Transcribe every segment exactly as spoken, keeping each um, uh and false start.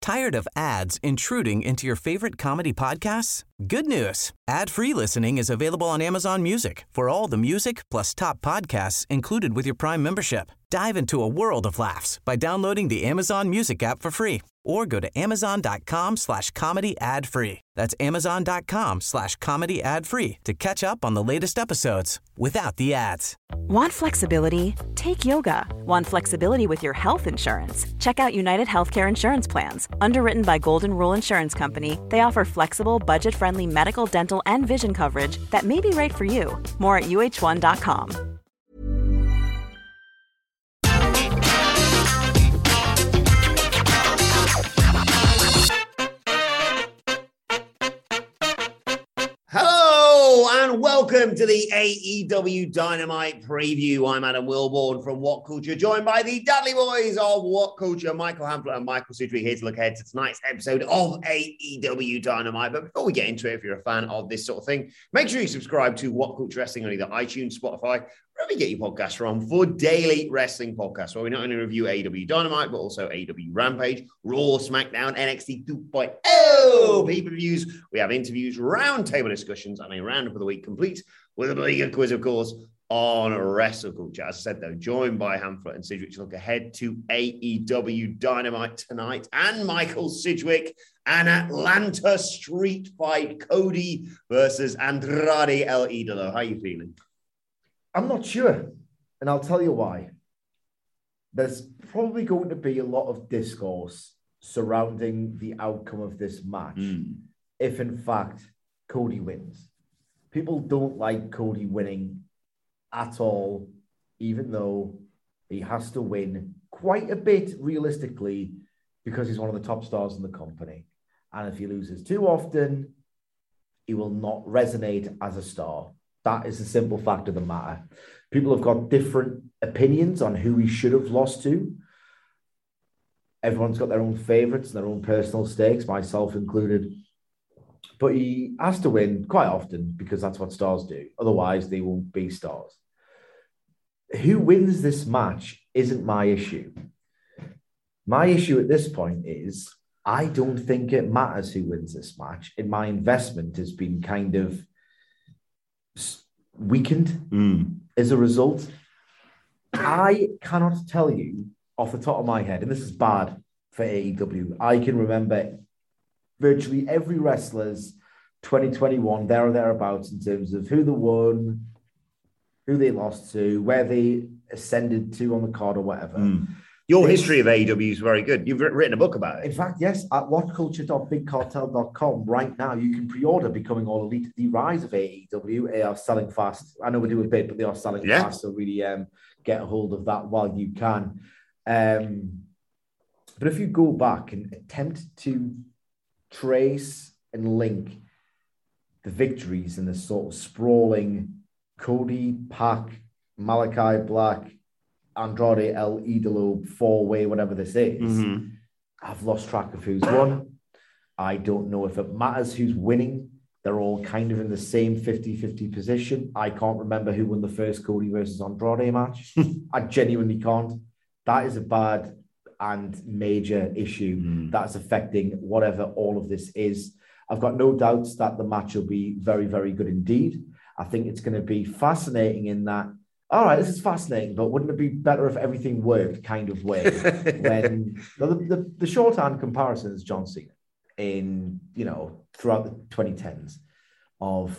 Tired of ads intruding into your favorite comedy podcasts? Good news. Ad-free listening is available on Amazon Music for all the music plus top podcasts included with your Prime membership. Dive into a world of laughs by downloading the Amazon Music app for free or go to amazon.com slash comedy ad free. That's amazon.com slash comedy ad free to catch up on the latest episodes without the ads. Want flexibility? Take yoga. Want flexibility with your health insurance? Check out United Healthcare Insurance Plans. Underwritten by Golden Rule Insurance Company, they offer flexible, budget-friendly medical, dental, and vision coverage that may be right for you. More at U H one dot com. Hello and welcome to the A E W Dynamite preview. I'm Adam Wilborn from What Culture, joined by the Dudley Boys of What Culture, Michael Hamflett and Michael Sidgwick, here to look ahead to tonight's episode of A E W Dynamite. But before we get into it, if you're a fan of this sort of thing, make sure you subscribe to What Culture Wrestling on either iTunes, Spotify, wherever you get your podcasts from, for daily wrestling podcasts, where we not only review A E W Dynamite, but also A E W Rampage, Raw, SmackDown, N X T two point oh, pay-per-views. We have interviews, roundtable discussions, and a roundup of the week complete with a big quiz, of course, on Wrestle Culture. As I said, though, joined by Hamflett and Sidgwick to look ahead to A E W Dynamite tonight, and Michael Sidgwick, an Atlanta street fight, Cody versus Andrade El Idolo. How are you feeling? I'm not sure, and I'll tell you why. There's probably going to be a lot of discourse surrounding the outcome of this match mm. if, in fact, Cody wins. People don't like Cody winning at all, even though he has to win quite a bit realistically because he's one of the top stars in the company. And if he loses too often, he will not resonate as a star. That is the simple fact of the matter. People have got different opinions on who he should have lost to. Everyone's got their own favorites and their own personal stakes, myself included. But he has to win quite often because that's what stars do. Otherwise, they won't be stars. Who wins this match isn't my issue. My issue at this point is I don't think it matters who wins this match. And my investment has been kind of weakened mm. as a result. I cannot tell you off the top of my head, and this is bad for A E W, I can remember virtually every wrestler's twenty twenty-one, there or thereabouts, in terms of who they won, who they lost to, where they ascended to on the card or whatever. Mm. Your this, history of A E W is very good. You've written a book about it. In fact, yes, at what culture dot big cartel dot com right now, you can pre-order Becoming All Elite, The Rise of A E W. They are selling fast. I know we do a bit, but they are selling yeah. fast, so really um, get a hold of that while you can. Um, but if you go back and attempt to trace and link the victories in this sort of sprawling Cody, Pac, Malachi Black, Andrade El Idolo four-way, whatever this is, mm-hmm. I've lost track of who's won. I don't know if it matters who's winning. They're all kind of in the same fifty-fifty position. I can't remember who won the first Cody versus Andrade match. I genuinely can't. That is a bad and major issue mm. that's affecting whatever all of this is. I've got no doubts that the match will be very, very good indeed. I think it's going to be fascinating in that, all right, this is fascinating, but wouldn't it be better if everything worked kind of way? when the, the, the shorthand comparison is John Cena in, you know, throughout the twenty tens of,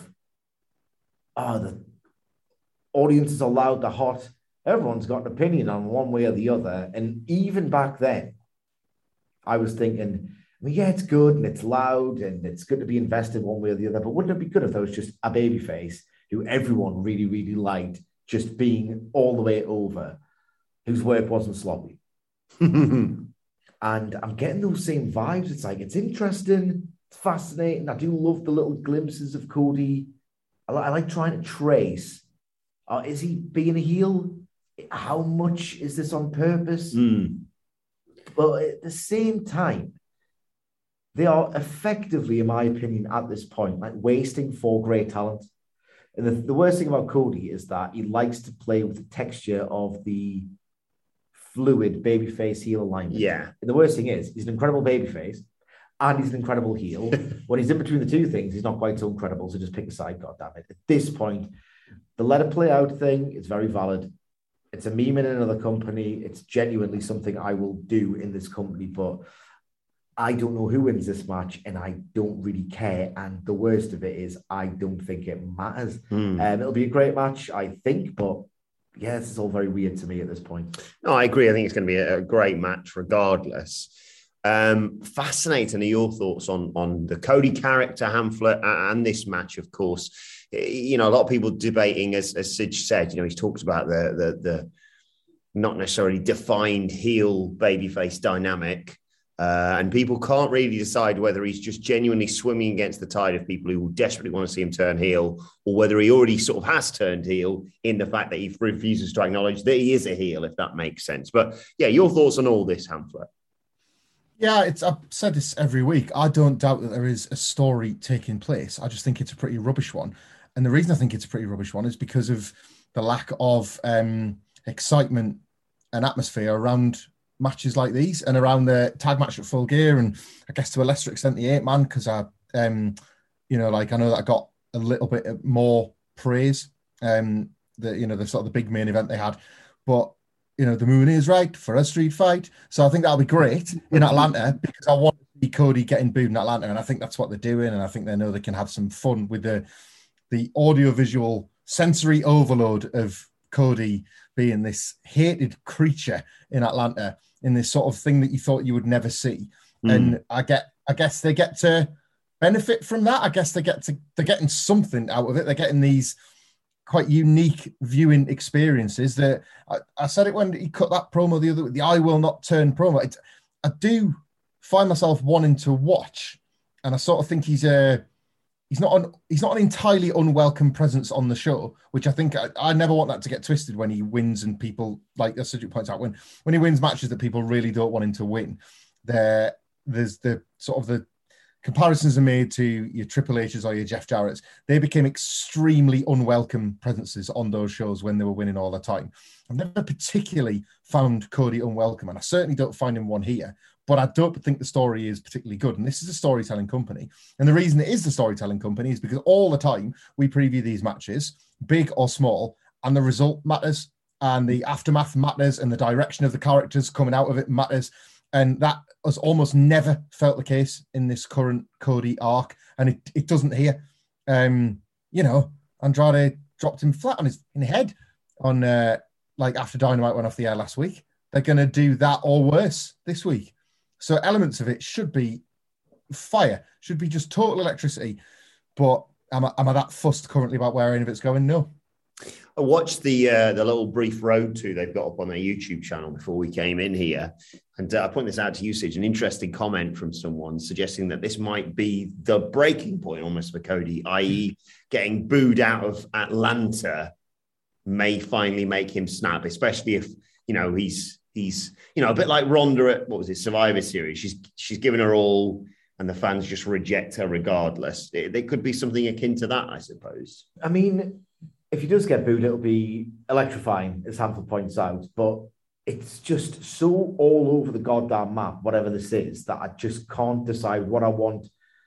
oh, the audiences are loud, they're hot. Everyone's got an opinion on one way or the other. And even back then, I was thinking, I mean, yeah, it's good and it's loud and it's good to be invested one way or the other, but wouldn't it be good if there was just a babyface who everyone really, really liked, just being all the way over, whose work wasn't sloppy? And I'm getting those same vibes. It's like, it's interesting, it's fascinating. I do love the little glimpses of Cody. I, li- I like trying to trace, uh, is he being a heel? How much is this on purpose? Mm. But at the same time, they are effectively, in my opinion, at this point, like wasting four great talent. And the, the worst thing about Cody is that he likes to play with the texture of the fluid babyface heel alignment. Yeah. And the worst thing is, he's an incredible babyface and he's an incredible heel. When he's in between the two things, he's not quite so incredible. So just pick a side, goddammit. At this point, the let it play out thing is very valid. It's a meme in another company. It's genuinely something I will do in this company, but I don't know who wins this match, and I don't really care. And the worst of it is, I don't think it matters. Mm. Um, it'll be a great match, I think, but yeah, this is all very weird to me at this point. No, I agree. I think it's going to be a great match regardless. Um, fascinating are your thoughts on, on the Cody character, Hamflett, and this match, of course. You know, a lot of people debating, as, as Sid said, you know, he's talked about the, the, the not necessarily defined heel babyface dynamic. Uh, and people can't really decide whether he's just genuinely swimming against the tide of people who desperately want to see him turn heel, or whether he already sort of has turned heel in the fact that he refuses to acknowledge that he is a heel, if that makes sense. But yeah, your thoughts on all this, Hamflett? Yeah, it's. I've said this every week. I don't doubt that there is a story taking place. I just think it's a pretty rubbish one. And the reason I think it's a pretty rubbish one is because of the lack of um, excitement and atmosphere around matches like these and around the tag match at Full Gear, and I guess to a lesser extent the eight man, because I, um, you know, like I know that I got a little bit more praise, um, the you know the sort of the big main event they had, but you know the moon is right for a street fight, so I think that'll be great in Atlanta because I want to see Cody getting booed in Atlanta, and I think that's what they're doing, and I think they know they can have some fun with the the audio visual sensory overload of Cody being this hated creature in Atlanta, in this sort of thing that you thought you would never see. Mm. And I get, I guess they get to benefit from that. I guess they get to, they're getting something out of it. They're getting these quite unique viewing experiences that I, I said it when he cut that promo the other, the I will not turn promo. It, I do find myself wanting to watch, and I sort of think he's a, He's not an he's not an entirely unwelcome presence on the show, which I think I, I never want that to get twisted when he wins and people, like as Cedric points out, when when he wins matches that people really don't want him to win. There, there's the sort of the comparisons are made to your Triple H's or your Jeff Jarrett's. They became extremely unwelcome presences on those shows when they were winning all the time. I've never particularly found Cody unwelcome, and I certainly don't find him one here. But I don't think the story is particularly good. And this is a storytelling company. And the reason it is the storytelling company is because all the time we preview these matches, big or small, and the result matters, and the aftermath matters, and the direction of the characters coming out of it matters. And that has almost never felt the case in this current Cody arc. And it, it doesn't here. Um, you know, Andrade dropped him flat on his in the head on uh, like after Dynamite went off the air last week. They're going to do that or worse this week. So elements of it should be fire, should be just total electricity. But am I, am I that fussed currently about where any of it's going? No. I watched the uh, the little brief road to they've got up on their YouTube channel before we came in here. And uh, I point this out to usage, an interesting comment from someone suggesting that this might be the breaking point almost for Cody, that is getting booed out of Atlanta may finally make him snap, especially if, you know, he's, He's, you know, a bit like Ronda at, what was it, Survivor Series. She's she's given her all and the fans just reject her regardless. It, it could be something akin to that, I suppose. I mean, if he does get booed, it'll be electrifying, as Hamflett points out. But it's just so all over the goddamn map, whatever this is, that I just can't decide what I want.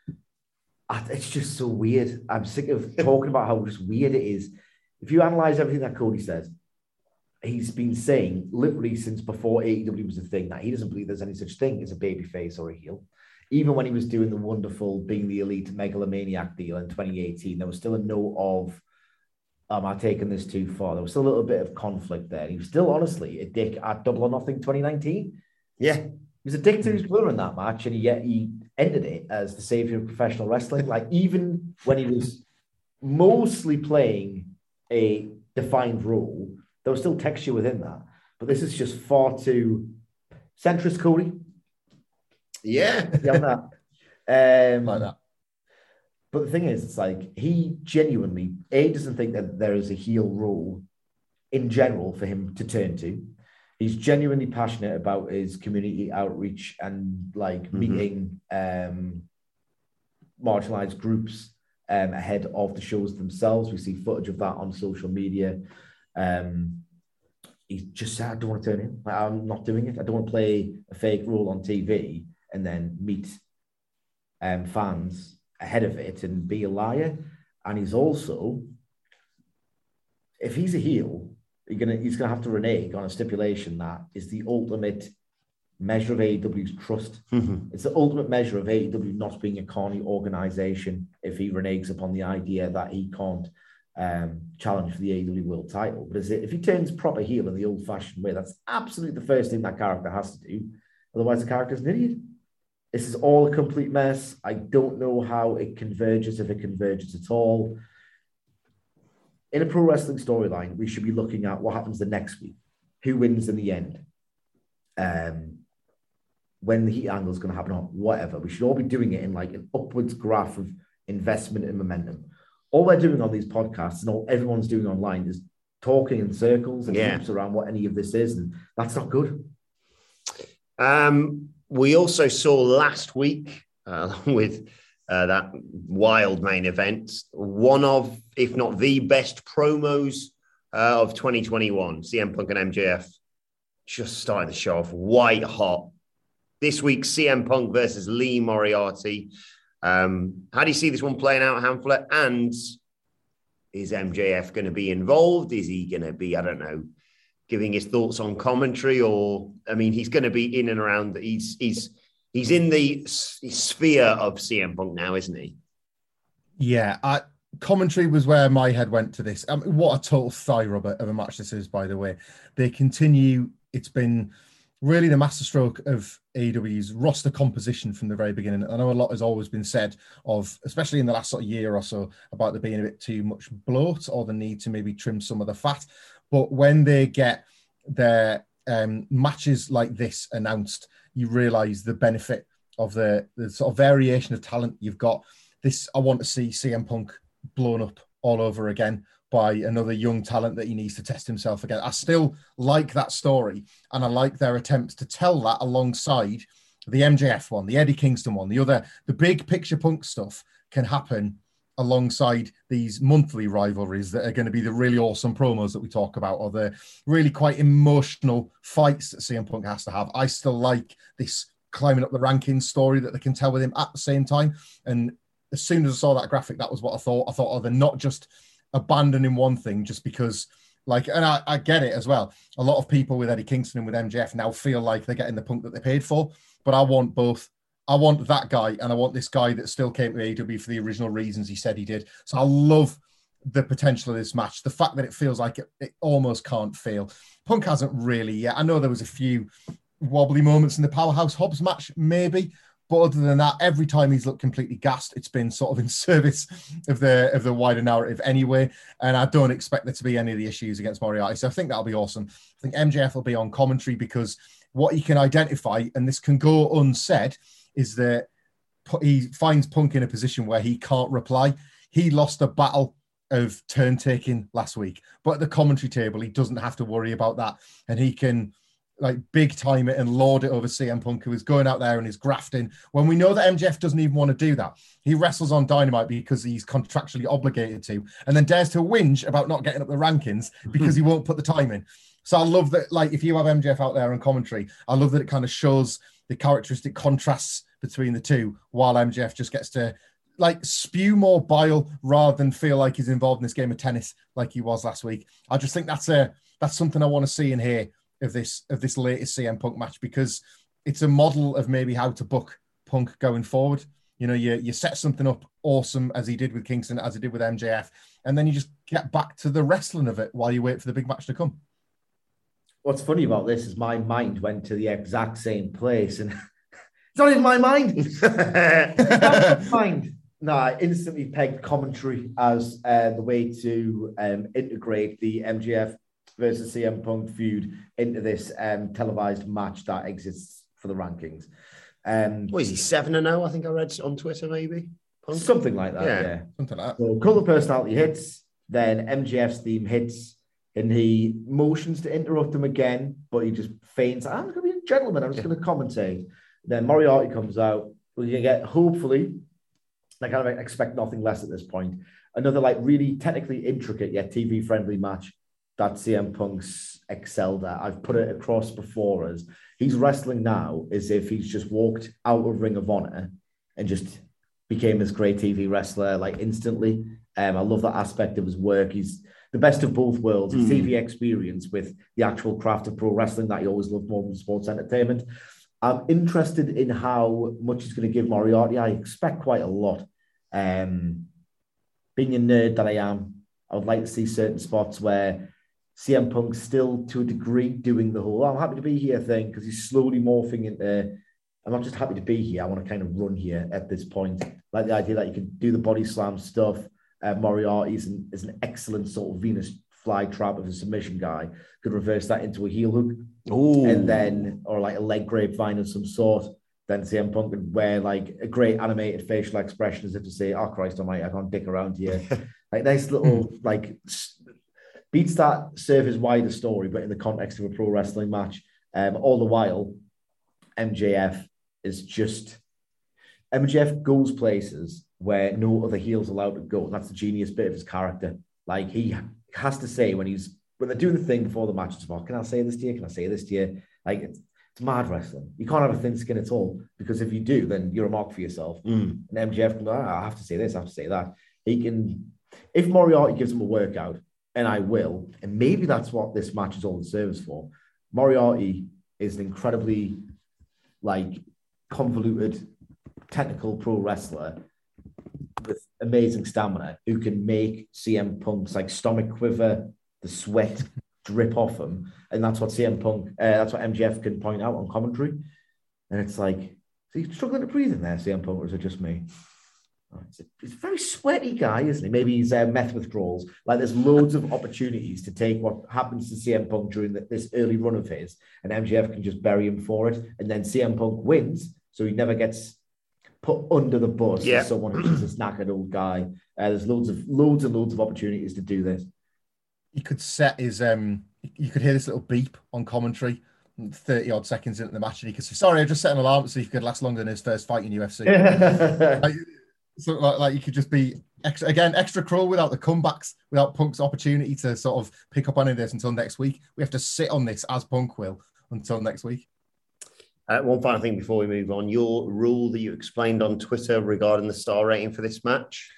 I, it's just so weird. I'm sick of talking about how just weird it is. If you analyze everything that Cody says, he's been saying literally since before A E W was a thing that he doesn't believe there's any such thing as a babyface or a heel. Even when he was doing the wonderful Being the Elite megalomaniac deal in twenty eighteen, there was still a note of, am I taking this too far? There was still a little bit of conflict there. He was still, honestly, a dick at Double or Nothing twenty nineteen. Yeah. He was a dick to his brother in that match, and he, yet he ended it as the savior of professional wrestling. Like, even when he was mostly playing a defined role, there was still texture within that. But this is just far too centrist, Cody. Yeah. Yeah, that. Um, like that. But the thing is, it's like he genuinely, A, doesn't think that there is a heel role in general for him to turn to. He's genuinely passionate about his community outreach and like mm-hmm. meeting um, marginalized groups um, ahead of the shows themselves. We see footage of that on social media. Um, he just said, I don't want to turn in. Like, I'm not doing it. I don't want to play a fake role on T V and then meet um, fans ahead of it and be a liar. And he's also, if he's a heel, you're gonna, he's going to have to renege on a stipulation that is the ultimate measure of A E W's trust. Mm-hmm. It's the ultimate measure of A E W not being a corny organization if he reneges upon the idea that he can't um, challenge for the A E W world title. But is it, if he turns proper heel in the old-fashioned way, that's absolutely the first thing that character has to do. Otherwise, the character's an idiot. This is all a complete mess. I don't know how it converges, if it converges at all. In a pro wrestling storyline, we should be looking at what happens the next week. Who wins in the end? Um, when the heat angle is going to happen or whatever. We should all be doing it in like an upwards graph of investment and momentum. All we're doing on these podcasts and all everyone's doing online is talking in circles and yeah. loops around what any of this is, and that's not good. Um, we also saw last week, uh, with uh, that wild main event, one of, if not the best promos uh, of twenty twenty-one. C M Punk and M J F just started the show off white hot. This week, C M Punk versus Lee Moriarty. Um, how do you see this one playing out, Hamflet? And is M J F going to be involved? Is he going to be, I don't know, giving his thoughts on commentary? Or, I mean, he's going to be in and around. He's he's he's in the sphere of C M Punk now, isn't he? Yeah, I, commentary was where my head went to this. I mean, what a total thigh rubber of a match this is, by the way. They continue. It's been really the masterstroke of A E W's roster composition from the very beginning. I know a lot has always been said of, especially in the last sort of year or so, about there being a bit too much bloat or the need to maybe trim some of the fat. But when they get their um, matches like this announced, you realise the benefit of the, the sort of variation of talent you've got. This, I want to see C M Punk blown up all over again by another young talent that he needs to test himself again. I still like that story, and I like their attempts to tell that alongside the M J F one, the Eddie Kingston one, the other, the big picture Punk stuff can happen alongside these monthly rivalries that are going to be the really awesome promos that we talk about, or the really quite emotional fights that C M Punk has to have. I still like this climbing up the rankings story that they can tell with him at the same time. And as soon as I saw that graphic, that was what I thought. I thought, oh, they're not just abandoning one thing just because, like, and I, I get it as well. A lot of people with Eddie Kingston and with M J F now feel like they're getting the Punk that they paid for, but I want both. I want that guy, and I want this guy that still came to A E W for the original reasons he said he did. So I love the potential of this match. The fact that it feels like it, it almost can't fail. Punk hasn't really yet. I know there was a few wobbly moments in the Powerhouse Hobbs match, maybe, but other than that, every time he's looked completely gassed, it's been sort of in service of the of the wider narrative anyway. And I don't expect there to be any of the issues against Moriarty. So I think that'll be awesome. I think M J F will be on commentary because what he can identify, and this can go unsaid, is that he finds Punk in a position where he can't reply. He lost a battle of turn taking last week, but at the commentary table, he doesn't have to worry about that. And he can like big time it and lord it over C M Punk, who is going out there and is grafting when we know that M J F doesn't even want to do that. He wrestles on Dynamite because he's contractually obligated to, and then dares to whinge about not getting up the rankings because he won't put the time in. So I love that, like, if you have M J F out there on commentary, I love that it kind of shows the characteristic contrasts between the two, while M J F just gets to like spew more bile rather than feel like he's involved in this game of tennis like he was last week. I just think that's a that's something I want to see and hear of this of this latest C M Punk match, because it's a model of maybe how to book Punk going forward. You know, you you set something up awesome as he did with Kingston, as he did with M J F, and then you just get back to the wrestling of it while you wait for the big match to come. What's funny about this is my mind went to the exact same place, and it's not in my mind. It's not in my mind. No, I instantly pegged commentary as uh, the way to um, integrate the M J F versus C M Punk feud into this um, televised match that exists for the rankings. Um, what is he, seven and oh? I think I read on Twitter, maybe? Punk? Something like that, yeah. yeah. Something like that. So Cult of Personality hits, then M J F's theme hits, and he motions to interrupt him again, but he just feigns, I'm going to be a gentleman, I'm just going to commentate. Then Moriarty comes out. We're going to get, hopefully, I kind of expect nothing less at this point, another like really technically intricate yet T V-friendly match that C M Punk's excelled at. I've put it across before as he's wrestling now as if he's just walked out of Ring of Honor and just became this great T V wrestler like instantly. Um, I love that aspect of his work. He's the best of both worlds, his mm. T V experience with the actual craft of pro wrestling that he always loved more than sports entertainment. I'm interested in how much he's going to give Moriarty. I expect quite a lot. Um, being a nerd that I am, I would like to see certain spots where C M Punk's still, to a degree, doing the whole, oh, I'm happy to be here thing, because he's slowly morphing into, I'm not just happy to be here, I want to kind of run here at this point. Like the idea that you can do the body slam stuff. Uh, Moriarty is an, is an excellent sort of Venus flytrap of a submission guy. Could reverse that into a heel hook. Ooh. And then, or like a leg grapevine of some sort. Then C M Punk could wear like a great animated facial expression as if to say, oh Christ almighty, I can't dick around here. Like nice little, like, beats that surface wider story, but in the context of a pro wrestling match. Um, all the while, M J F is just, M J F goes places where no other heel's allowed to go. And that's the genius bit of his character. Like, he has to say when he's, when they're doing the thing before the match, it's about, can I say this to you? Can I say this to you? Like, it's, it's mad wrestling. You can't have a thin skin at all, because if you do, then you're a mark for yourself. Mm. And M J F can go, ah, I have to say this, I have to say that. He can, if Moriarty gives him a workout, and I will, and maybe that's what this match is all in service for, Moriarty is an incredibly, like, convoluted, technical pro wrestler with amazing stamina who can make C M Punk's, like, stomach quiver, the sweat drip off him. And that's what C M Punk, uh, that's what M J F can point out on commentary. And it's like, is he struggling to breathe in there, C M Punk, or is it just me? Oh, he's, a, he's a very sweaty guy, isn't he? Maybe he's uh, meth withdrawals. Like, there's loads of opportunities to take what happens to C M Punk during the, this early run of his, and M J F can just bury him for it. And then C M Punk wins, so he never gets put under the bus yeah. as someone who's just a knackered old guy. Uh, there's loads of loads and loads of opportunities to do this. He could set his, um, you could hear this little beep on commentary thirty odd seconds into the match, and he could say, sorry, I just set an alarm to see if he could last longer than his first fight in U F C. like, so like, like you could just be extra, again, extra cruel without the comebacks, without Punk's opportunity to sort of pick up on this until next week. We have to sit on this as Punk will until next week. Uh, one final thing before we move on, your rule that you explained on Twitter regarding the star rating for this match?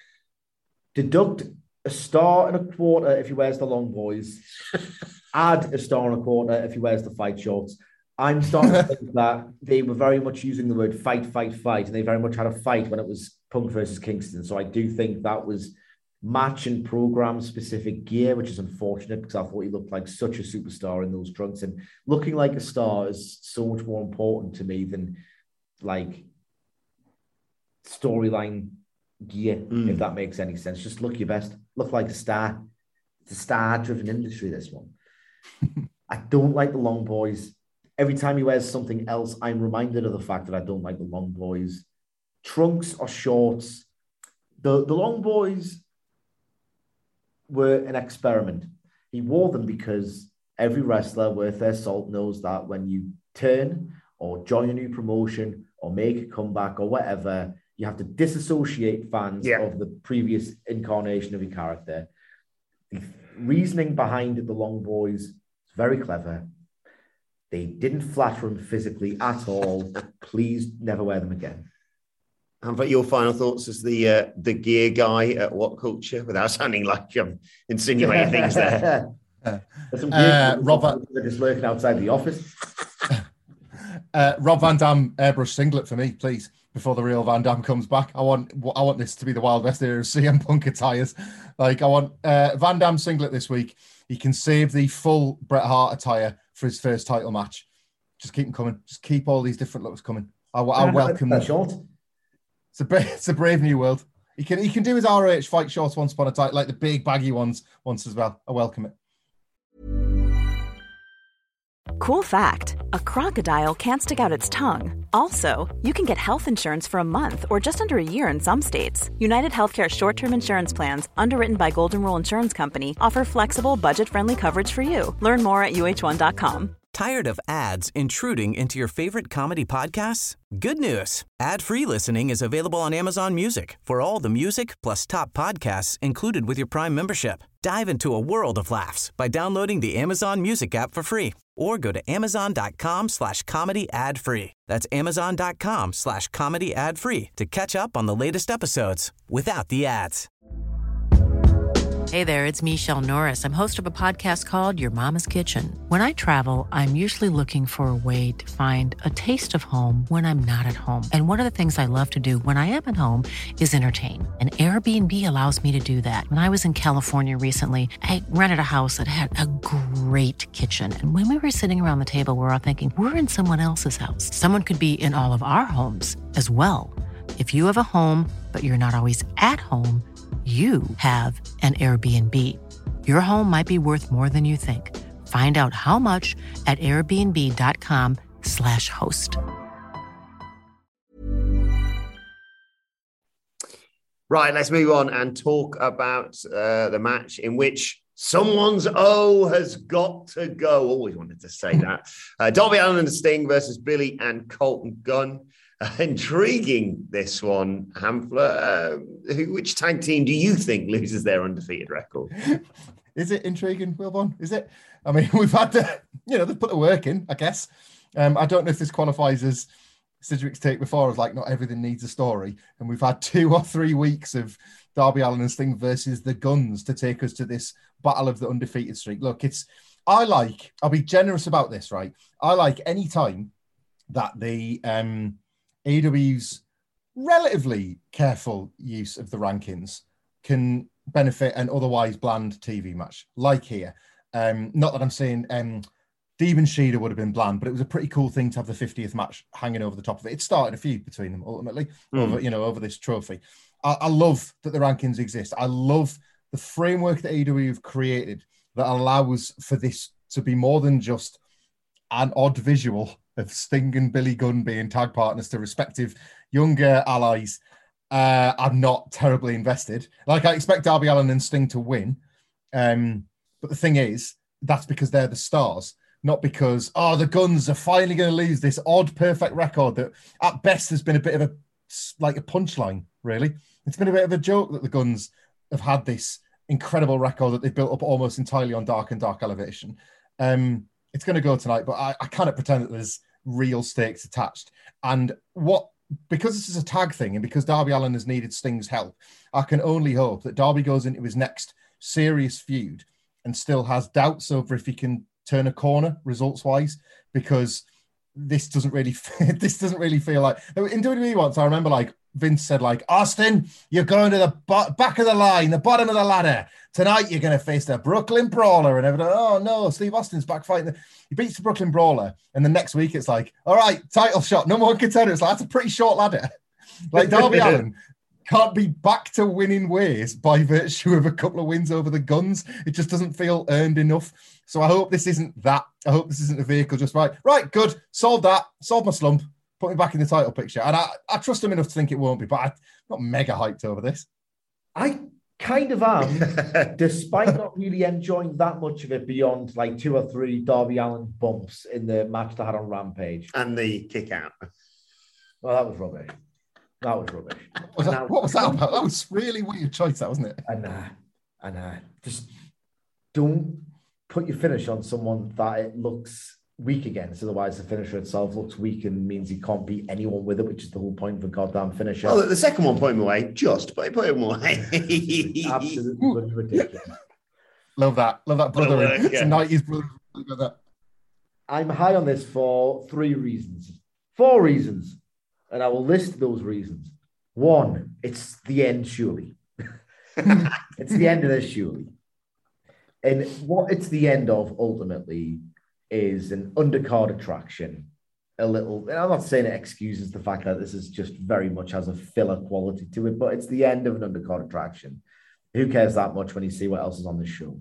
Deduct a star and a quarter if he wears the long boys. Add a star and a quarter if he wears the fight shorts. I'm starting to think that they were very much using the word fight, fight, fight, and they very much had a fight when it was Punk versus Kingston. So I do think that was match and program specific gear, which is unfortunate because I thought he looked like such a superstar in those trunks. And looking like a star is so much more important to me than like storyline gear, mm. if that makes any sense. Just look your best. Look like a star. It's a star-driven industry, this one. I don't like the long boys. Every time he wears something else, I'm reminded of the fact that I don't like the long boys. Trunks or shorts. The, the long boys were an experiment. He wore them because every wrestler worth their salt knows that when you turn or join a new promotion or make a comeback or whatever, you have to disassociate fans yeah. of the previous incarnation of your character. The reasoning behind the long boys is very clever. They didn't flatter him physically at all. Please never wear them again. How about your final thoughts as the uh, the gear guy at What Culture, without sounding like I'm insinuating things there? There's some gear uh, Rob, they're just lurking outside the office. uh, Rob Van Dam airbrush singlet for me, please. Before the real Van Dam comes back, I want I want this to be the Wild West era of C M Punk attires. Like I want uh, Van Dam singlet this week. He can save the full Bret Hart attire for his first title match. Just keep them coming. Just keep all these different looks coming. I, I welcome them. Short. It's a it's a brave new world. He can he can do his R O H fight shorts once upon a time, like the big baggy ones once as well. I welcome it. Cool fact, a crocodile can't stick out its tongue. Also, you can get health insurance for a month or just under a year in some states. United Healthcare short-term insurance plans, underwritten by Golden Rule Insurance Company, offer flexible, budget-friendly coverage for you. Learn more at U H one dot com. Tired of ads intruding into your favorite comedy podcasts? Good news. Ad-free listening is available on Amazon Music for all the music plus top podcasts included with your Prime membership. Dive into a world of laughs by downloading the Amazon Music app for free or go to amazon.com slash comedy ad free. That's amazon.com slash comedy ad free to catch up on the latest episodes without the ads. Hey there, it's Michelle Norris. I'm host of a podcast called Your Mama's Kitchen. When I travel, I'm usually looking for a way to find a taste of home when I'm not at home. And one of the things I love to do when I am at home is entertain. And Airbnb allows me to do that. When I was in California recently, I rented a house that had a great kitchen. And when we were sitting around the table, we were all thinking, we're in someone else's house. Someone could be in all of our homes as well. If you have a home, but you're not always at home, you have an Airbnb. Your home might be worth more than you think. Find out how much at airbnb.com slash host. Right, let's move on and talk about uh, the match in which someone's O has got to go. Always wanted to say that. Uh, Darby Allin and Sting versus Billy and Colton Gunn. Uh, intriguing, this one, Hamfler. Uh, who, which tag team do you think loses their undefeated record? Is it intriguing, Wilborn? Is it? I mean, we've had to, you know, they've put the work in, I guess. Um, I don't know if this qualifies as Sidgwick's take before of like, not everything needs a story. And we've had two or three weeks of Darby Allin and Sting versus the Guns to take us to this battle of the undefeated streak. Look, it's, I like, I'll be generous about this, right? I like any time that the, um, A E W's relatively careful use of the rankings can benefit an otherwise bland T V match, like here. Um, not that I'm saying um, Demon Sheeda would have been bland, but it was a pretty cool thing to have the fiftieth match hanging over the top of it. It started a feud between them ultimately, mm. over you know over this trophy. I, I love that the rankings exist. I love the framework that A E W have created that allows for this to be more than just an odd visual of Sting and Billy Gunn being tag partners to respective younger allies. Uh, I'm not terribly invested. Like, I expect Darby Allin and Sting to win. Um, but the thing is, that's because they're the stars, not because, oh, the Guns are finally going to lose this odd, perfect record that at best has been a bit of a, like a punchline, really. It's been a bit of a joke that the Guns have had this incredible record that they've built up almost entirely on Dark and Dark Elevation. Um, It's going to go tonight, but I, I cannot pretend that there's real stakes attached. And what, because this is a tag thing and because Darby Allin has needed Sting's help, I can only hope that Darby goes into his next serious feud and still has doubts over if he can turn a corner results-wise, because this doesn't really, this doesn't really feel like, in W W E once, I remember like Vince said like, Austin, you're going to the bo- back of the line, the bottom of the ladder. Tonight, you're going to face the Brooklyn Brawler. And everyone, oh, no, Steve Austin's back fighting. He beats the Brooklyn Brawler. And the next week, it's like, all right, title shot, number one contender. It's like, that's a pretty short ladder. Like, Darby Allin can't be back to winning ways by virtue of a couple of wins over the Guns. It just doesn't feel earned enough. So I hope this isn't that. I hope this isn't a vehicle just right. Right, good. Solved that. Solved my slump. Put me back in the title picture. And I, I trust him enough to think it won't be, but I'm not mega hyped over this. I kind of am, despite not really enjoying that much of it beyond like two or three Darby Allin bumps in the match they had on Rampage. And the kick out. Well, that was rubbish. That was rubbish. What was that, what was that about? That was really weird choice, that wasn't it? And uh, and uh, just don't put your finish on someone that it looks weak against. Otherwise, the finisher itself looks weak and means he can't beat anyone with it, which is the whole point of a goddamn finisher. Well, the second one put him away, just, but he put him away. Absolutely ridiculous. Love that. Love that brother. Well, uh, yeah. Tonight, his brother. Love that. I'm high on this for three reasons. Four reasons. And I will list those reasons. One, it's the end, surely. It's the end of this, surely. And what it's the end of, ultimately, is an undercard attraction. A little, and I'm not saying it excuses the fact that this is just very much has a filler quality to it, but it's the end of an undercard attraction. Who cares that much when you see what else is on the show?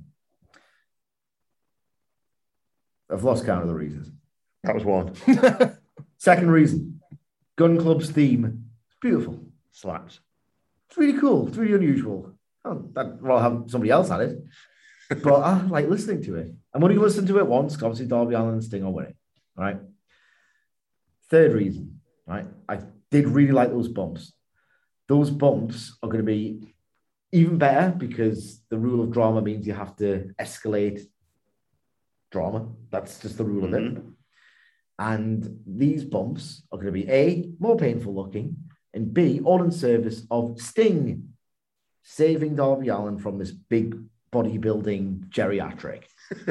I've lost count of the reasons. That was one. Second reason, Gun Club's theme. It's beautiful. Slaps. It's really cool. It's really unusual. Oh, I'd rather have somebody else at it. but I like listening to it. I'm only going to listen to it once. Obviously, Darby Allin and Sting are winning. Right. Third reason, right? I did really like those bumps. Those bumps are going to be even better because the rule of drama means you have to escalate drama. That's just the rule mm-hmm. of it. And these bumps are going to be A, more painful looking, and B, all in service of Sting saving Darby Allin from this big bodybuilding geriatric.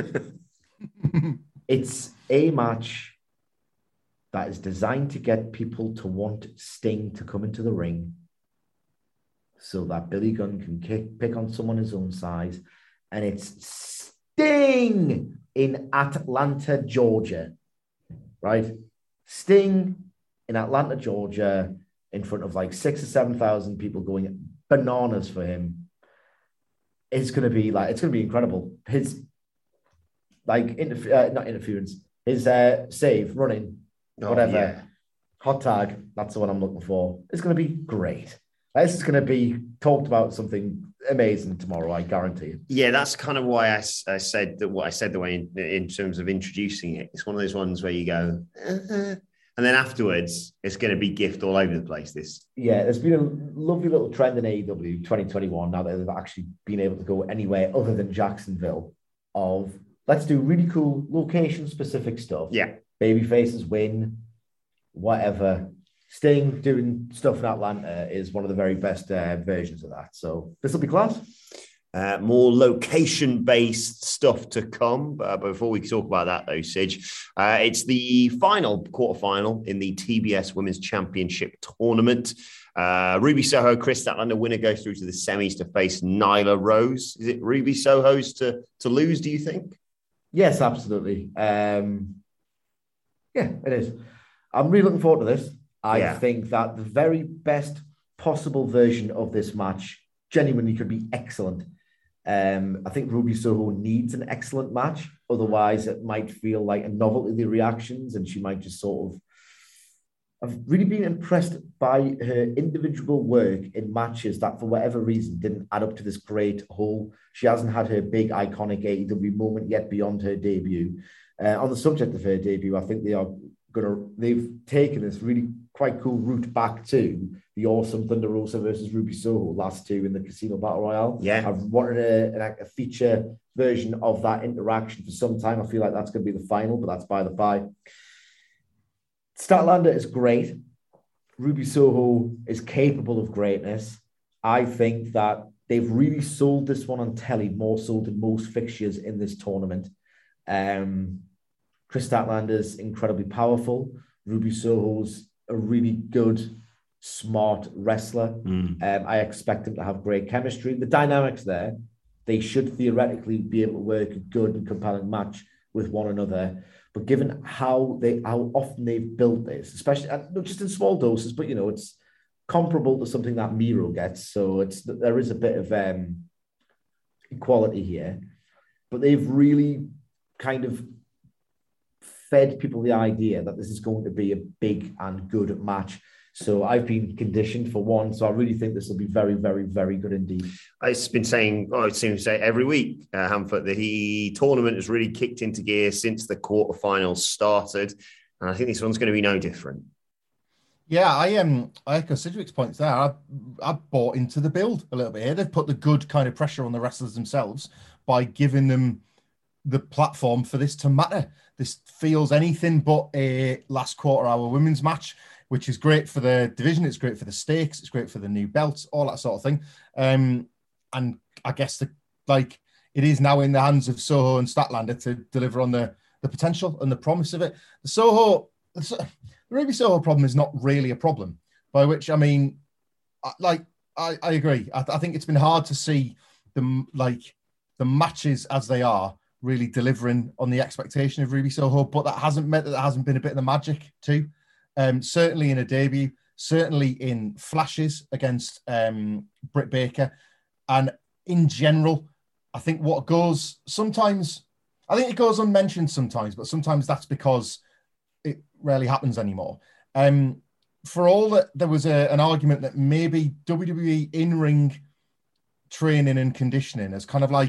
It's a match that is designed to get people to want Sting to come into the ring so that Billy Gunn can kick, pick on someone his own size. And it's Sting in Atlanta, Georgia, right? Sting in Atlanta, Georgia, in front of like six or seven thousand people going bananas for him. It's going to be like, it's going to be incredible. His, like, interf- uh, not interference, his uh, save, running, oh, whatever, yeah. hot tag, that's the one I'm looking for. It's going to be great. This is going to be talked about something amazing tomorrow, I guarantee you. Yeah, that's kind of why I, I said that what I said the way in, in terms of introducing it. It's one of those ones where you go, uh-huh. and then afterwards, it's going to be gift all over the place. This, yeah, there's been a lovely little trend in A E W twenty twenty-one now that they've actually been able to go anywhere other than Jacksonville. Of let's do really cool location-specific stuff. Yeah, baby faces win, whatever. Sting doing stuff in Atlanta is one of the very best uh, versions of that. So this will be class. Uh, more location-based stuff to come. Uh, but before we talk about that, though, Sige, uh, it's the final quarterfinal in the T B S Women's Championship tournament. Uh, Ruby Soho, Kris Statlander winner goes through to the semis to face Nyla Rose. Is it Ruby Soho's to, to lose, do you think? Yes, absolutely. Um, yeah, it is. I'm really looking forward to this. I yeah. think that the very best possible version of this match genuinely could be excellent. Um, I think Ruby Soho needs an excellent match. Otherwise, it might feel like a novelty, the reactions, and she might just sort of... I've really been impressed by her individual work in matches that, for whatever reason, didn't add up to this great whole. She hasn't had her big, iconic A E W moment yet beyond her debut. Uh, on the subject of her debut, I think they are going to... They've taken this really quite cool route back to the awesome Thunder Rosa versus Ruby Soho last two in the Casino Battle Royale. Yeah. I've wanted a, a feature version of that interaction for some time. I feel like that's going to be the final, but that's by the by. Statlander is great. Ruby Soho is capable of greatness. I think that they've really sold this one on telly, more so than most fixtures in this tournament. Um, Kris Statlander's incredibly powerful. Ruby Soho's a really good, smart wrestler. Mm. Um, I expect them to have great chemistry. The dynamics there, they should theoretically be able to work a good and compelling match with one another. But given how they, how often they've built this, especially not just in small doses, but you know, it's comparable to something that Miro gets. So it's there is a bit of um, equality here, but they've really kind of fed people the idea that this is going to be a big and good match. So I've been conditioned for one. So I really think this will be very, very, very good indeed. I've been saying, oh, it seems to say every week, uh, Hamflett, that the tournament has really kicked into gear since the quarterfinals started. And I think this one's going to be no different. Yeah, I um, I echo Sidgwick's points there. I, I bought into the build a little bit here. They've put the good kind of pressure on the wrestlers themselves by giving them the platform for this to matter. This feels anything but a last quarter hour women's match, which is great for the division. It's great for the stakes. It's great for the new belts, all that sort of thing. Um, and I guess the like it is now in the hands of Soho and Statlander to deliver on the, the potential and the promise of it. The Soho, the Ruby Soho problem is not really a problem, by which I mean, like, I, I agree. I, I think it's been hard to see the, like, the matches as they are really delivering on the expectation of Ruby Soho, but that hasn't meant that there hasn't been a bit of the magic too. Um, certainly in a debut, certainly in flashes against um, Britt Baker. And in general, I think what goes sometimes, I think it goes unmentioned sometimes, but sometimes that's because it rarely happens anymore. Um, for all that there was a, an argument that maybe W W E in-ring training and conditioning has kind of like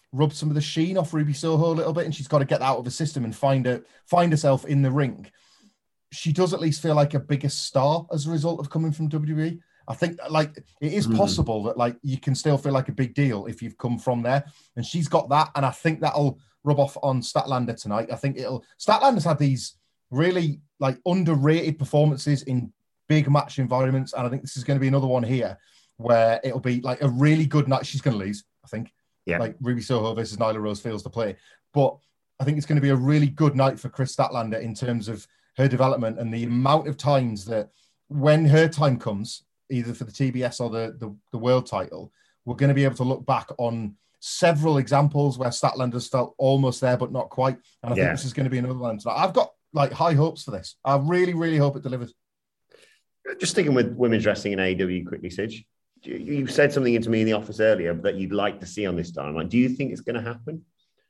rub some of the sheen off Ruby Soho a little bit, and she's got to get out of the system and find a find herself in the ring. She does at least feel like a bigger star as a result of coming from W W E. I think like it is possible mm. that like you can still feel like a big deal if you've come from there, and she's got that, and I think that'll rub off on Statlander tonight. I think it'll Statlander's had these really like underrated performances in big match environments, and I think this is going to be another one here where it'll be like a really good night. She's going to lose, I think. Yeah, like Ruby Soho versus Nyla Rose feels to play, but I think it's going to be a really good night for Kris Statlander in terms of her development and the amount of times that when her time comes, either for the T B S or the, the, the world title, we're going to be able to look back on several examples where Statlander's felt almost there, but not quite. And I yeah. think this is going to be another one. So I've got like high hopes for this. I really, really hope it delivers. Just sticking with women's wrestling in A E W quickly, Sidge. You said something into me in the office earlier that you'd like to see on this Dynamite. Do you think it's going to happen?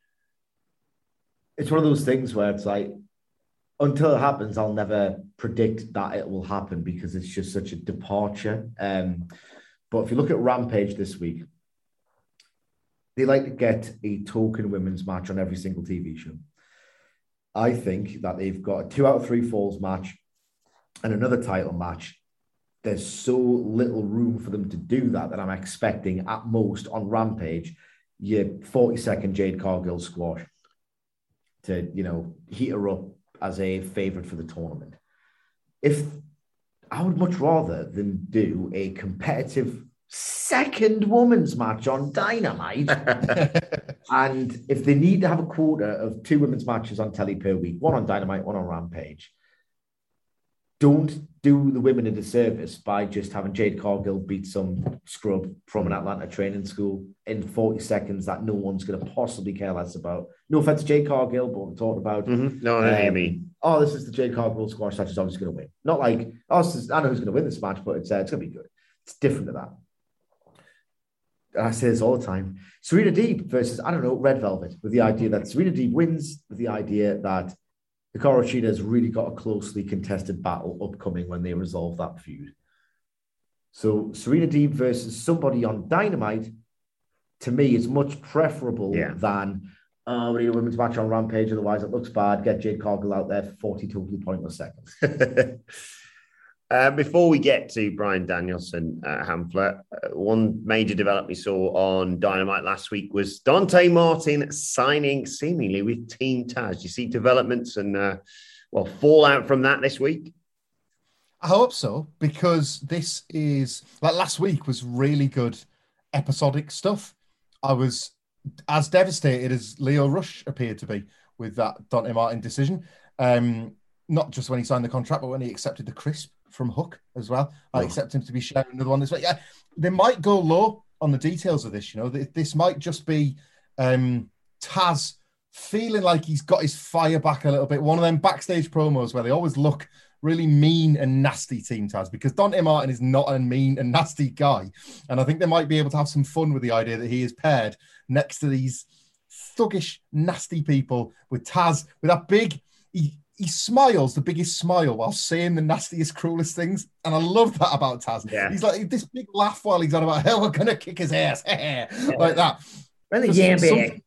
It's one of those things where it's like, until it happens, I'll never predict that it will happen because it's just such a departure. Um, but if you look at Rampage this week, they like to get a token women's match on every single T V show. I think that they've got a two out of three falls match and another title match. There's so little room for them to do that that I'm expecting at most on Rampage, your forty second Jade Cargill squash to, you know, heat her up as a favorite for the tournament. If I would much rather than do a competitive second women's match on Dynamite. And if they need to have a quota of two women's matches on telly per week, one on Dynamite, one on Rampage, don't do the women a disservice by just having Jade Cargill beat some scrub from an Atlanta training school in forty seconds that no one's going to possibly care less about. No offense to Jade Cargill, but we're talking about... Mm-hmm. No, I know um, what you mean. Oh, this is the Jade Cargill squash match, is obviously going to win. Not like, oh, this is, I know who's going to win this match, but it's, uh, it's going to be good. It's different to that. And I say this all the time. Serena Deeb versus, I don't know, Red Velvet, with the idea that Serena Deeb wins, with the idea that Hikaru Shida has really got a closely contested battle upcoming when they resolve that feud. So Serena Deeb versus somebody on Dynamite, to me, is much preferable yeah. than uh, we need a women's match on Rampage, otherwise it looks bad. Get Jade Cargill out there for forty totally pointless seconds. uh, before we get to Bryan Danielson, uh, Hamflett, uh, one major development we saw on Dynamite last week was Dante Martin signing seemingly with Team Taz. Do you see developments and, uh, well, fallout from that this week? I hope so, because this is, like last week was really good episodic stuff. I was as devastated as Leo Rush appeared to be with that Dante Martin decision. Um, not just when he signed the contract, but when he accepted the crisp from Hook as well. I oh. accept him to be sharing another one this way. Yeah, they might go low on the details of this. You know, this might just be um, Taz feeling like he's got his fire back a little bit. One of them backstage promos where they always look really mean and nasty, Team Taz, because Dante Martin is not a mean and nasty guy. And I think they might be able to have some fun with the idea that he is paired next to these thuggish, nasty people with Taz, with that big, he, he smiles the biggest smile while saying the nastiest, cruelest things. And I love that about Taz. Yeah. He's like this big laugh while he's on about, hell, we're going to kick his ass. Like that. Right in the yam bag.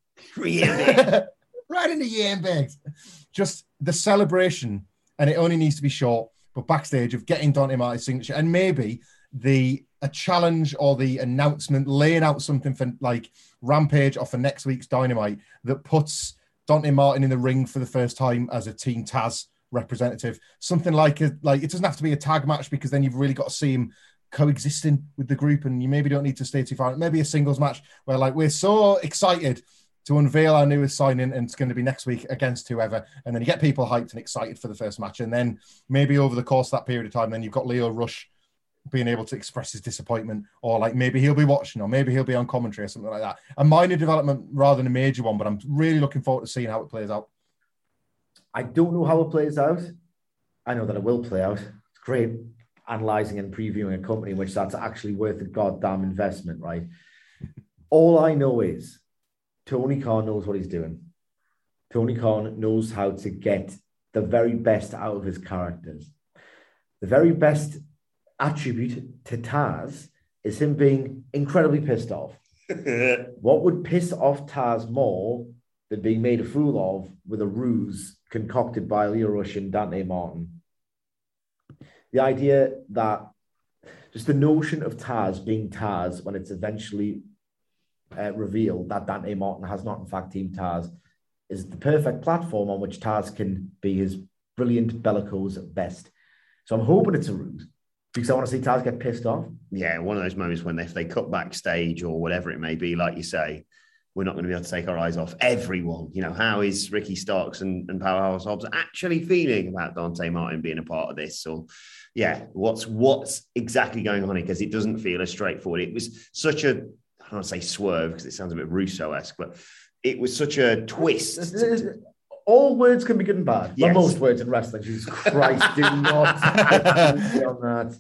Right in the yam bags. Just the celebration. And it only needs to be short, but backstage of getting Dante Martin's signature and maybe the a challenge or the announcement, laying out something for like Rampage or for next week's Dynamite that puts Dante Martin in the ring for the first time as a Team Taz representative. Something like a, like it doesn't have to be a tag match because then you've really got to see him coexisting with the group and you maybe don't need to stay too far. Maybe a singles match where like we're so excited to unveil our newest signing, and it's going to be next week against whoever. And then you get people hyped and excited for the first match. And then maybe over the course of that period of time, then you've got Leo Rush being able to express his disappointment, or like maybe he'll be watching, or maybe he'll be on commentary or something like that. A minor development rather than a major one, but I'm really looking forward to seeing how it plays out. I don't know how it plays out. I know that it will play out. It's great analysing and previewing a company in which that's actually worth a goddamn investment, right? All I know is Tony Khan knows what he's doing. Tony Khan knows how to get the very best out of his characters. The very best attribute to Taz is him being incredibly pissed off. What would piss off Taz more than being made a fool of with a ruse concocted by Lio Rush and Dante Martin? The idea that just the notion of Taz being Taz when it's eventually uh, revealed that Dante Martin has not in fact teamed Taz is the perfect platform on which Taz can be his brilliant bellicose best. So I'm hoping it's a ruse because I want to see Taz get pissed off. Yeah, one of those moments when if they cut backstage or whatever it may be, like you say, we're not going to be able to take our eyes off everyone. You know, how is Ricky Starks and, and Powerhouse Hobbs actually feeling about Dante Martin being a part of this? Or, yeah, what's what's exactly going on here? Because it doesn't feel as straightforward. It was such a, I don't want to say swerve because it sounds a bit Russo-esque, but it was such a twist. All words can be good and bad. Yes. Well, most words in wrestling. Jesus Christ, do not on that.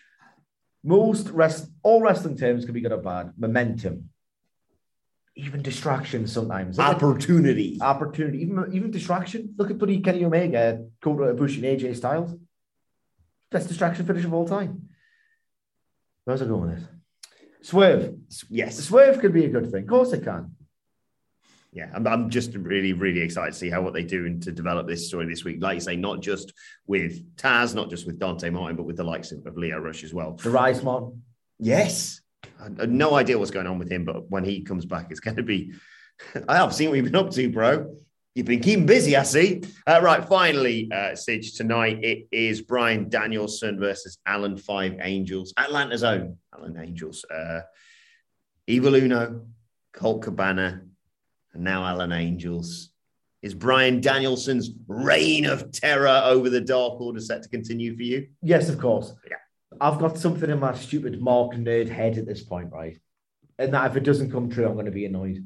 Most rest, all wrestling terms can be good or bad. Momentum, even distraction sometimes. Opportunity. Opportunity. Even, even distraction. Look at bloody Kenny Omega, Kota Ibushi and A J Styles. Best distraction finish of all time. Where's I going with this? Swerve. Yes. Swerve could be a good thing. Of course it can. Yeah, I'm, I'm just really, really excited to see how what they do and to develop this story this week. Like you say, not just with Taz, not just with Dante Martin, but with the likes of, of Lio Rush as well. The Rise Mon. Yes. I had no idea what's going on with him, but when he comes back, it's going to be... I have seen what you've been up to, bro. You've been keeping busy, I see. Uh, right, finally, uh, Sige, tonight it is Bryan Danielson versus Alan Five Angels. Atlanta's own Alan Angels. Uh, Evil Uno, Colt Cabana, and now Alan Angels. Is Bryan Danielson's reign of terror over the Dark Order set to continue for you? Yes, of course. Yeah. I've got something in my stupid Mark nerd head at this point, right? And that if it doesn't come true, I'm going to be annoyed.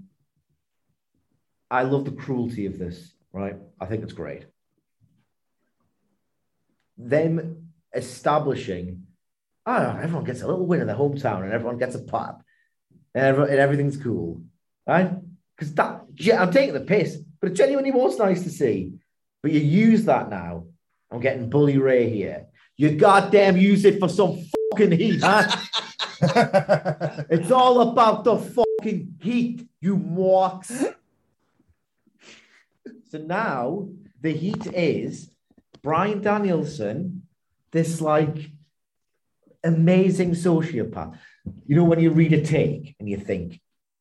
I love the cruelty of this, right? I think it's great. Them establishing, oh, everyone gets a little win in their hometown and everyone gets a pop and, everyone, and everything's cool, right? Because that, yeah, I'm taking the piss, but it genuinely was nice to see. But you use that now. I'm getting Bully Ray here. You goddamn use it for some fucking heat, huh? It's all about the fucking heat, you morks. So now the heat is Bryan Danielson, this like amazing sociopath. You know, when you read a take and you think,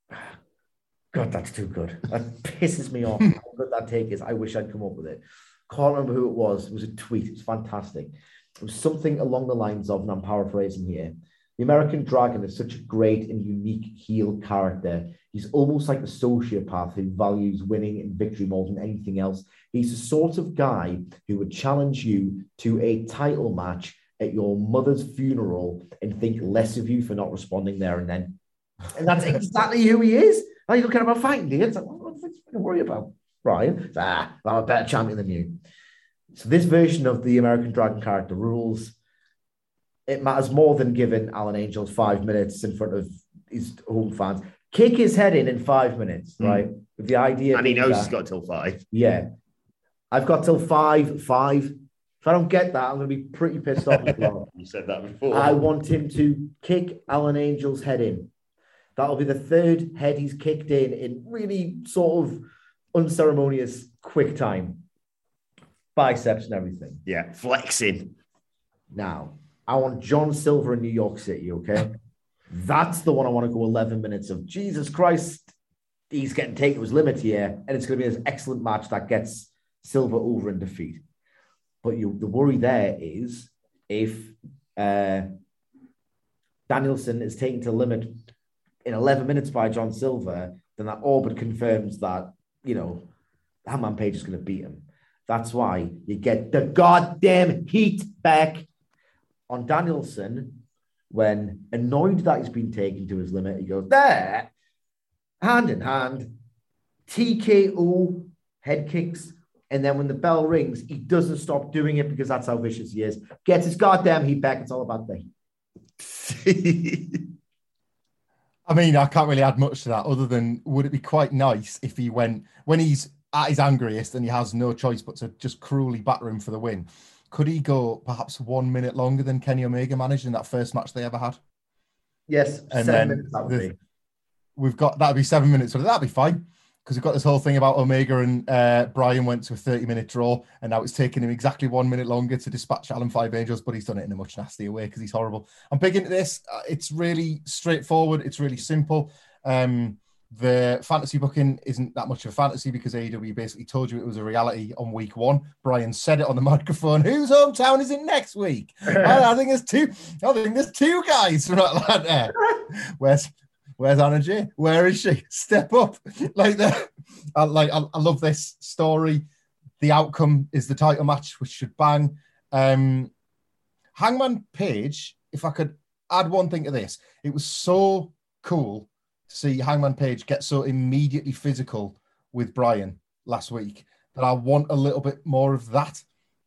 God, that's too good. That pisses me off. How good that take is. I wish I'd come up with it. Can't remember who it was. It was a tweet. It was fantastic. It was something along the lines of, and I'm paraphrasing here, the American Dragon is such a great and unique heel character. He's almost like a sociopath who values winning and victory more than anything else. He's the sort of guy who would challenge you to a title match at your mother's funeral and think less of you for not responding there and then. And that's exactly who he is. Oh, you don't care about fighting, do you? It's like, what the fuck are you going to worry about, Bryan? It's, ah, I'm a better champion than you. So this version of the American Dragon character rules. It matters more than giving Alan Angels five minutes in front of his home fans. Kick his head in in five minutes, mm. right? With the idea, and he knows that, he's got till five. Yeah, I've got till five. Five. If I don't get that, I'm going to be pretty pissed off as well. You said that before. I want him to kick Alan Angels' head in. That'll be the third head he's kicked in in really sort of unceremonious, quick time. Biceps and everything. Yeah, flexing. Now, I want John Silver in New York City, okay? That's the one I want to go eleven minutes of. Jesus Christ, he's getting taken to his limit here, and it's going to be this excellent match that gets Silver over in defeat. But you, the worry there is if uh, Danielson is taken to the limit in eleven minutes by John Silver, then that all but confirms that, you know, Hangman Page is going to beat him. That's why you get the goddamn heat back on Danielson when, annoyed that he's been taken to his limit, he goes, there, hand in hand, T K O, head kicks, and then when the bell rings, he doesn't stop doing it because that's how vicious he is. Gets his goddamn heat back. It's all about the heat. I mean, I can't really add much to that other than, would it be quite nice if he went, when he's at his angriest and he has no choice but to just cruelly batter him for the win, could he go perhaps one minute longer than Kenny Omega managed in that first match they ever had? Yes, and seven then minutes that would be. we've got, that'll be seven minutes, so that'll be fine. Because we've got this whole thing about Omega and uh, Brian went to a thirty-minute draw, and now it's taken him exactly one minute longer to dispatch Alan Five Angels, but he's done it in a much nastier way because he's horrible. I'm big into this. Uh, it's really straightforward. It's really simple. Um, the fantasy booking isn't that much of a fantasy because A E W basically told you it was a reality on week one. Brian said it on the microphone. Whose hometown is it next week? I, I think there's two. I think there's two guys from Atlanta. Where's Where's Anna J? Where is she? Step up. Like that. I like I, I love this story. The outcome is the title match, which should bang. Um, Hangman Page, if I could add one thing to this, it was so cool to see Hangman Page get so immediately physical with Brian last week that I want a little bit more of that.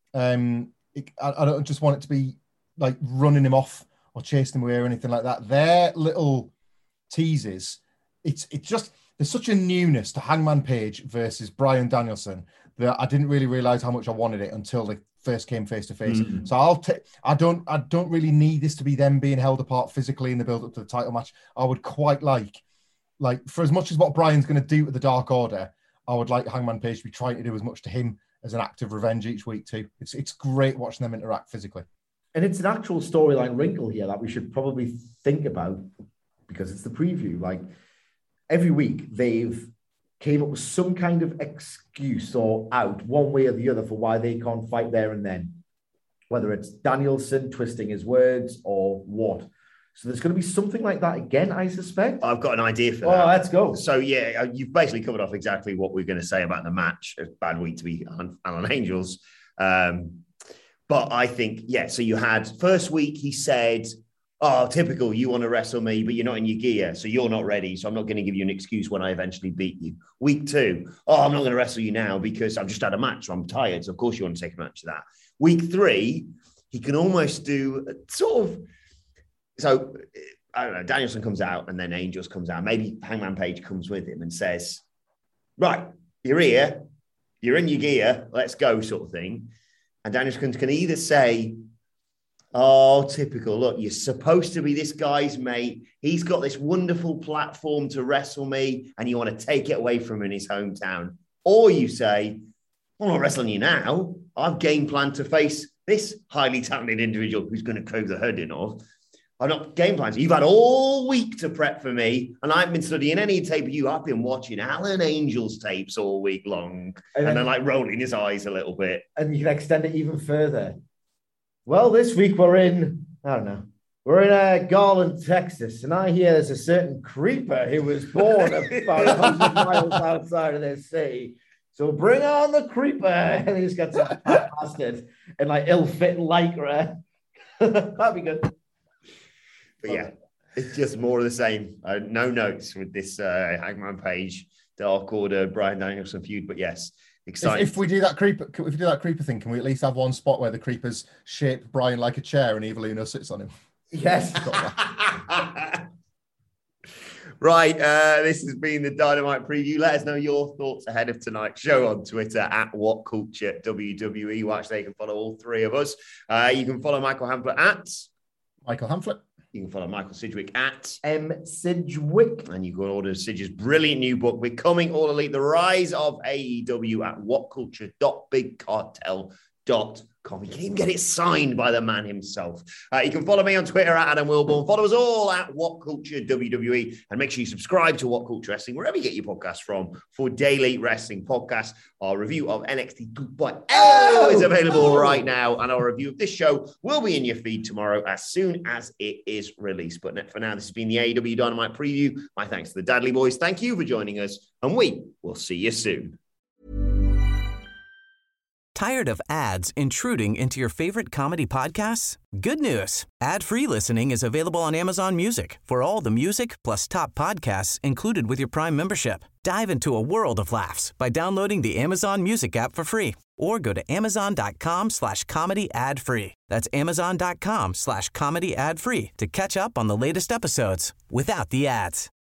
Um, it, I, I don't just want it to be like running him off or chasing him away or anything like that. Their little teases, it's it's just there's such a newness to Hangman Page versus Bryan Danielson that I didn't really realize how much I wanted it until they first came face to face. So I'll take I don't I don't really need this to be them being held apart physically in the build up to the title match. I would quite like like for as much as what Brian's going to do to the Dark Order, I would like Hangman Page to be trying to do as much to him as an act of revenge each week too. It's it's great watching them interact physically. And it's an actual storyline wrinkle here that we should probably think about, because it's the preview. Like every week they've came up with some kind of excuse or out one way or the other for why they can't fight there and then, whether it's Danielson twisting his words or what. So there's going to be something like that again, I suspect. I've got an idea for oh, that. Oh, let's go. So yeah, you've basically covered off exactly what we're going to say about the match. A bad week to be Alan Angels. Um, but I think, yeah, so you had first week he said, oh, typical, you want to wrestle me, but you're not in your gear, so you're not ready, so I'm not going to give you an excuse when I eventually beat you. Week two, oh, I'm not going to wrestle you now because I've just had a match, so I'm tired, so of course you want to take a match of that. Week three, he can almost do sort of, so, I don't know, Danielson comes out and then Angels comes out. Maybe Hangman Page comes with him and says, right, you're here, you're in your gear, let's go sort of thing. And Danielson can either say, oh, typical. Look, you're supposed to be this guy's mate. He's got this wonderful platform to wrestle me, and you want to take it away from him in his hometown. Or you say, I'm not wrestling you now. I've game planned to face this highly talented individual who's going to coat the head in of. I'm not game plans. You've had all week to prep for me, and I haven't been studying any tape of you. I've been watching Alan Angels tapes all week long, and, and then, then like rolling his eyes a little bit. And you can extend it even further. Well, this week we're in, I don't know, we're in uh, Garland, Texas, and I hear there's a certain creeper who was born about one hundred miles outside of this city. So bring on the creeper. And he just gets a bastard and like ill-fitting lycra. That'd be good. But yeah, it's just more of the same. Uh, no notes with this uh, Hangman Page, Dark Order, Bryan Danielson feud. But yes, exciting. If, if we do that creeper, if we do that creeper thing, can we at least have one spot where the creepers shape Brian like a chair and Evil Uno sits on him? Yes. Right, uh, this has been the Dynamite Preview. Let us know your thoughts ahead of tonight's show on Twitter at WhatCultureWWE. Watch there, you can follow all three of us. Uh, you can follow Michael Hamflett at Michael Hamflett. You can follow Michael Sidgwick at M. Sidgwick. And you can order Sidge's brilliant new book, Becoming All Elite, The Rise of A E W at what culture dot big cartel dot com. You can even get it signed by the man himself. Uh, you can follow me on Twitter at Adam Wilborn. Follow us all at What Culture W W E. And make sure you subscribe to What Culture Wrestling, wherever you get your podcasts from, for daily wrestling podcasts. Our review of N X T two point oh is available right now. And our review of this show will be in your feed tomorrow as soon as it is released. But for now, this has been the A E W Dynamite Preview. My thanks to the Dudley Boys. Thank you for joining us. And we will see you soon. Tired of ads intruding into your favorite comedy podcasts? Good news. Ad-free listening is available on Amazon Music for all the music plus top podcasts included with your Prime membership. Dive into a world of laughs by downloading the Amazon Music app for free or go to amazon.com slash comedy ad free. That's amazon.com slash comedy ad free to catch up on the latest episodes without the ads.